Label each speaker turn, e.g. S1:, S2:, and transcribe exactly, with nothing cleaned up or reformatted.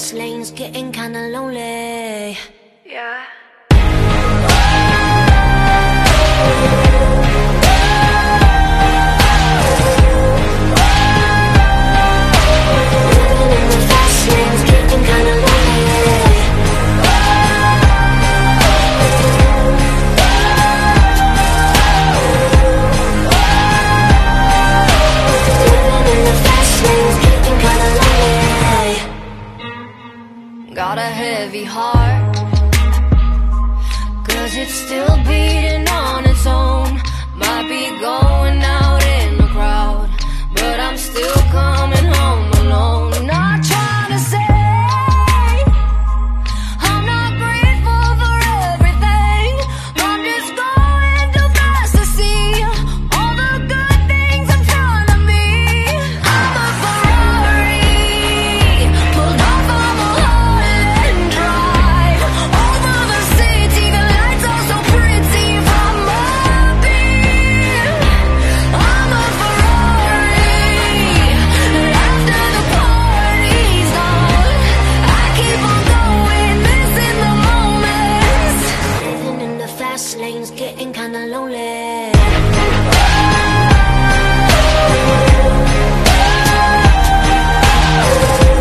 S1: fast lane's getting kinda lonely. Yeah. Got a heavy heart, cause it's still beating on its own. Might be going out in the crowd, but I'm still coming home alone. Not trying to say I'm not grateful for everything. I'm just going too fast to see all the good things in front of me. I'm a Ferrari, pulled off of a lane's getting kinda lonely.